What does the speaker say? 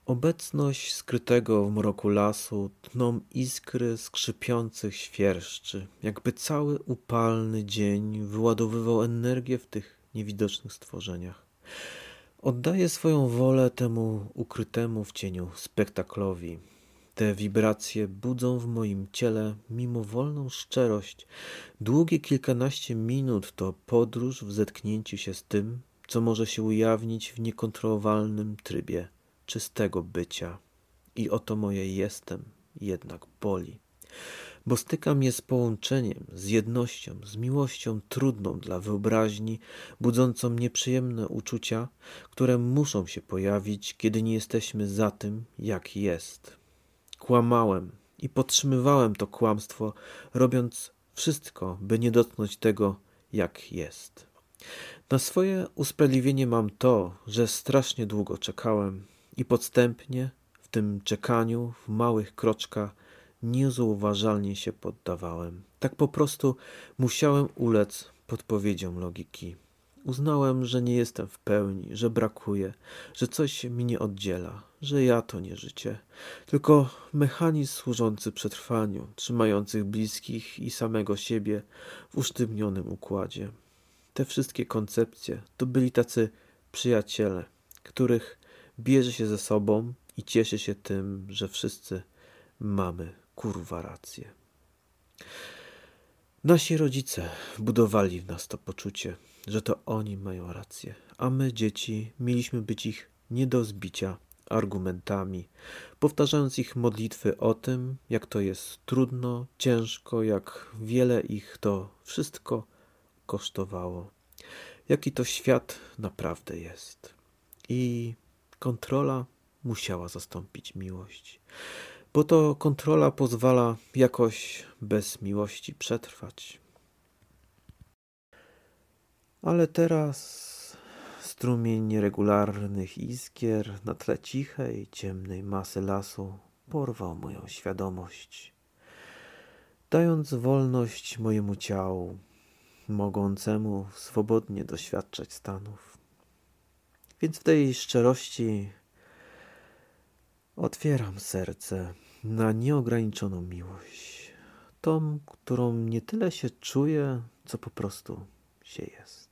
Obecność skrytego w mroku lasu tną iskry skrzypiących świerszczy, jakby cały upalny dzień wyładowywał energię w tych niewidocznych stworzeniach. Oddaję swoją wolę temu ukrytemu w cieniu spektaklowi. Te wibracje budzą w moim ciele mimowolną szczerość. Długie kilkanaście minut to podróż w zetknięciu się z tym, co może się ujawnić w niekontrolowalnym trybie czystego bycia. I oto moje jestem jednak boli, bo stykam je z połączeniem, z jednością, z miłością trudną dla wyobraźni, budzącą nieprzyjemne uczucia, które muszą się pojawić, kiedy nie jesteśmy za tym, jak jest. Kłamałem i podtrzymywałem to kłamstwo, robiąc wszystko, by nie dotknąć tego, jak jest. Na swoje usprawiedliwienie mam to, że strasznie długo czekałem i podstępnie w tym czekaniu w małych kroczkach niezauważalnie się poddawałem. Tak po prostu musiałem ulec podpowiedziom logiki. Uznałem, że nie jestem w pełni, że brakuje, że coś mi nie oddziela, że ja to nie życie, tylko mechanizm służący przetrwaniu, trzymający bliskich i samego siebie w usztywnionym układzie. Te wszystkie koncepcje to byli tacy przyjaciele, których bierze się ze sobą i cieszy się tym, że wszyscy mamy kurwa rację. Nasi rodzice budowali w nas to poczucie, że to oni mają rację, a my, dzieci, mieliśmy być ich nie do zbicia argumentami, powtarzając ich modlitwy o tym, jak to jest trudno, ciężko, jak wiele ich to wszystko kosztowało, jaki to świat naprawdę jest. I kontrola musiała zastąpić miłość, bo to kontrola pozwala jakoś bez miłości przetrwać. Ale teraz strumień nieregularnych iskier na tle cichej, ciemnej masy lasu porwał moją świadomość, dając wolność mojemu ciału, mogącemu swobodnie doświadczać stanów. Więc w tej szczerości otwieram serce na nieograniczoną miłość, tą, którą nie tyle się czuję, co po prostu się jest.